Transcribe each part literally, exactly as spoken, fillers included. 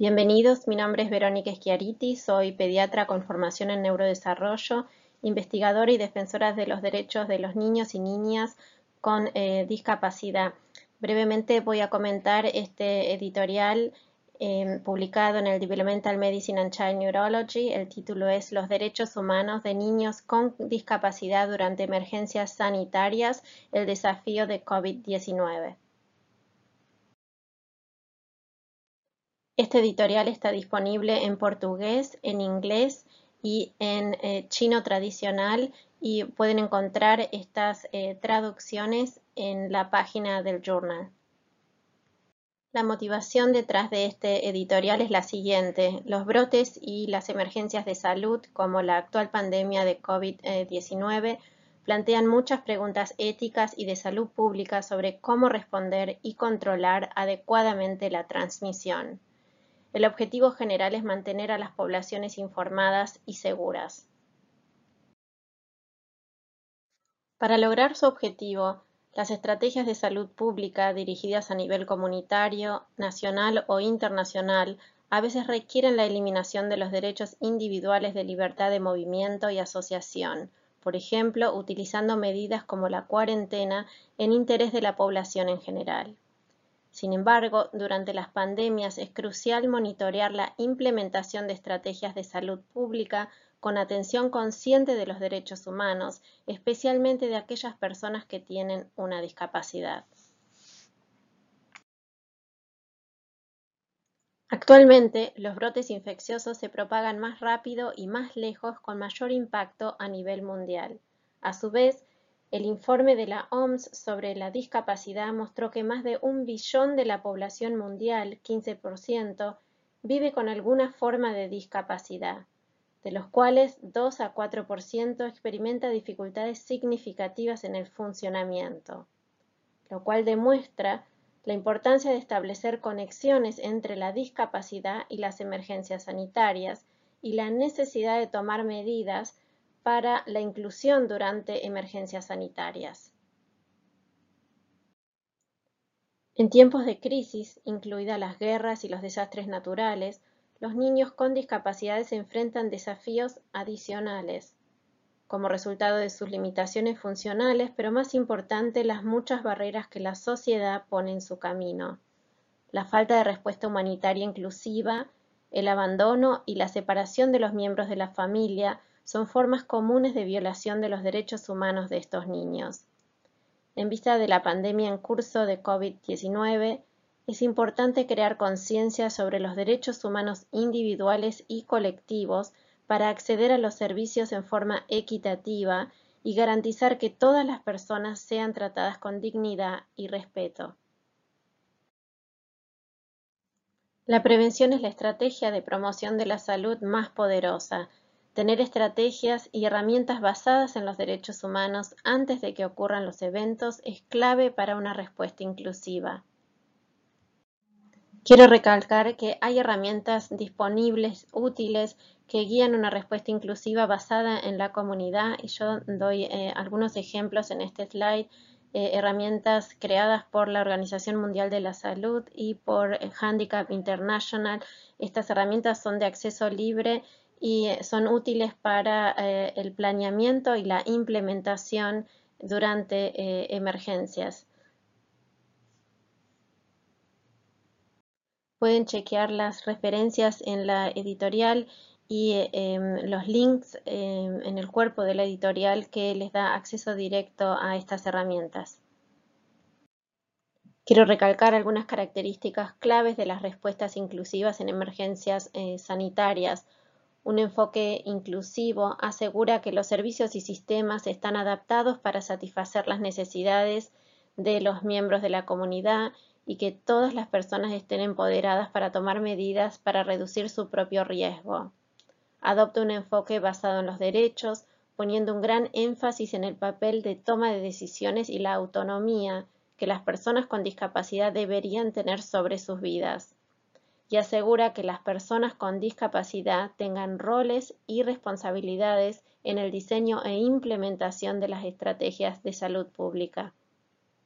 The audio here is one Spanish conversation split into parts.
Bienvenidos, mi nombre es Verónica Schiariti, soy pediatra con formación en neurodesarrollo, investigadora y defensora de los derechos de los niños y niñas con eh, discapacidad. Brevemente voy a comentar este editorial eh, publicado en el Developmental Medicine and Child Neurology. El título es Los derechos humanos de niños con discapacidad durante emergencias sanitarias, el desafío de COVID diecinueve. Este editorial está disponible en portugués, en inglés y en eh, chino tradicional, y pueden encontrar estas eh, traducciones en la página del journal. La motivación detrás de este editorial es la siguiente: los brotes y las emergencias de salud, como la actual pandemia de COVID diecinueve, plantean muchas preguntas éticas y de salud pública sobre cómo responder y controlar adecuadamente la transmisión. El objetivo general es mantener a las poblaciones informadas y seguras. Para lograr su objetivo, las estrategias de salud pública dirigidas a nivel comunitario, nacional o internacional a veces requieren la eliminación de los derechos individuales de libertad de movimiento y asociación, por ejemplo, utilizando medidas como la cuarentena en interés de la población en general. Sin embargo, durante las pandemias es crucial monitorear la implementación de estrategias de salud pública con atención consciente de los derechos humanos, especialmente de aquellas personas que tienen una discapacidad. Actualmente, los brotes infecciosos se propagan más rápido y más lejos, con mayor impacto a nivel mundial. A su vez, el informe de la O M S sobre la discapacidad mostró que más de un billón de la población mundial, quince por ciento, vive con alguna forma de discapacidad, de los cuales dos a cuatro por ciento experimenta dificultades significativas en el funcionamiento, lo cual demuestra la importancia de establecer conexiones entre la discapacidad y las emergencias sanitarias y la necesidad de tomar medidas para la inclusión durante emergencias sanitarias. En tiempos de crisis, incluidas las guerras y los desastres naturales, los niños con discapacidades se enfrentan desafíos adicionales, como resultado de sus limitaciones funcionales, pero más importante, las muchas barreras que la sociedad pone en su camino. La falta de respuesta humanitaria inclusiva, el abandono y la separación de los miembros de la familia son formas comunes de violación de los derechos humanos de estos niños. En vista de la pandemia en curso de COVID diecinueve, es importante crear conciencia sobre los derechos humanos individuales y colectivos para acceder a los servicios en forma equitativa y garantizar que todas las personas sean tratadas con dignidad y respeto. La prevención es la estrategia de promoción de la salud más poderosa. Tener estrategias y herramientas basadas en los derechos humanos antes de que ocurran los eventos es clave para una respuesta inclusiva. Quiero recalcar que hay herramientas disponibles, útiles, que guían una respuesta inclusiva basada en la comunidad, y yo doy eh, algunos ejemplos en este slide. Eh, herramientas creadas por la Organización Mundial de la Salud y por Handicap International. Estas herramientas son de acceso libre y eh, son útiles para eh, el planeamiento y la implementación durante eh, emergencias. Pueden chequear las referencias en la editorial y eh, los links eh, en el cuerpo de la editorial que les da acceso directo a estas herramientas. Quiero recalcar algunas características claves de las respuestas inclusivas en emergencias eh, sanitarias. Un enfoque inclusivo asegura que los servicios y sistemas están adaptados para satisfacer las necesidades de los miembros de la comunidad y que todas las personas estén empoderadas para tomar medidas para reducir su propio riesgo. Adopta un enfoque basado en los derechos, poniendo un gran énfasis en el papel de toma de decisiones y la autonomía que las personas con discapacidad deberían tener sobre sus vidas, y asegura que las personas con discapacidad tengan roles y responsabilidades en el diseño e implementación de las estrategias de salud pública.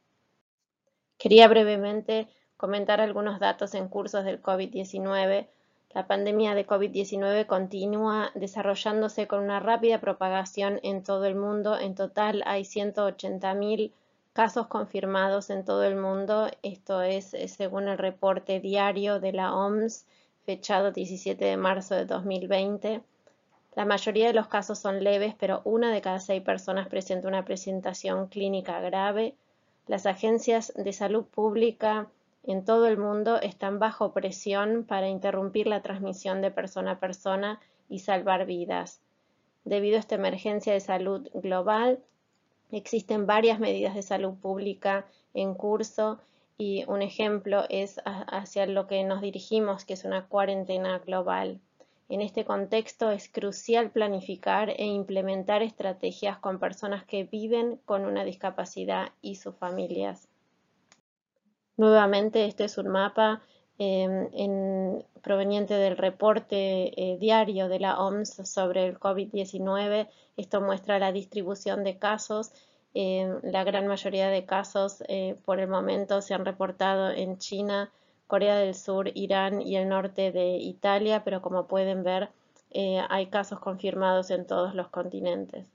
Quería brevemente comentar algunos datos en cursos del COVID diecinueve. La pandemia de COVID diecinueve continúa desarrollándose con una rápida propagación en todo el mundo. En total hay ciento ochenta mil casos confirmados en todo el mundo. Esto es según el reporte diario de la O M S, fechado diecisiete de marzo de dos mil veinte. La mayoría de los casos son leves, pero una de cada seis personas presenta una presentación clínica grave. Las agencias de salud pública en todo el mundo están bajo presión para interrumpir la transmisión de persona a persona y salvar vidas. Debido a esta emergencia de salud global, existen varias medidas de salud pública en curso y un ejemplo es hacia lo que nos dirigimos, que es una cuarentena global. En este contexto es crucial planificar e implementar estrategias con personas que viven con una discapacidad y sus familias. Nuevamente, este es un mapa eh, en, proveniente del reporte eh, diario de la O M S sobre el COVID diecinueve. Esto muestra la distribución de casos. Eh, la gran mayoría de casos eh, por el momento se han reportado en China, Corea del Sur, Irán y el norte de Italia, pero como pueden ver, eh, hay casos confirmados en todos los continentes.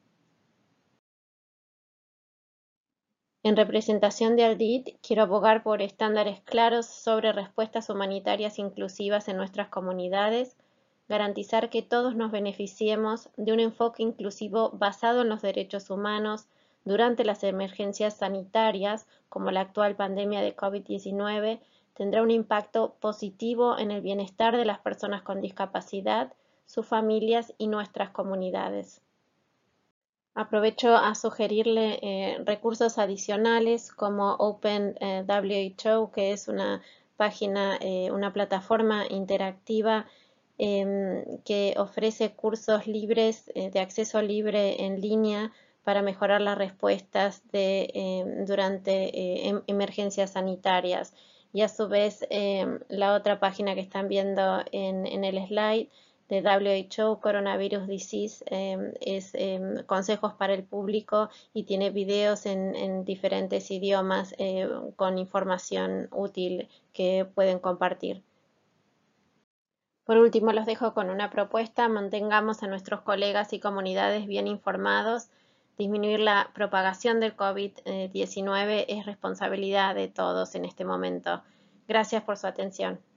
En representación de ALDIT, quiero abogar por estándares claros sobre respuestas humanitarias inclusivas en nuestras comunidades, garantizar que todos nos beneficiemos de un enfoque inclusivo basado en los derechos humanos durante las emergencias sanitarias, como la actual pandemia de COVID diecinueve, tendrá un impacto positivo en el bienestar de las personas con discapacidad, sus familias y nuestras comunidades. Aprovecho a sugerirle eh, recursos adicionales como Open eh, W H O, que es una página, eh, una plataforma interactiva eh, que ofrece cursos libres, eh, de acceso libre en línea para mejorar las respuestas de, eh, durante eh, em emergencias sanitarias. Y a su vez, eh, la otra página que están viendo en, en el slide de W H O, Coronavirus Disease, eh, es eh, consejos para el público y tiene videos en, en diferentes idiomas eh, con información útil que pueden compartir. Por último, los dejo con una propuesta: mantengamos a nuestros colegas y comunidades bien informados. Disminuir la propagación del COVID diecinueve es responsabilidad de todos en este momento. Gracias por su atención.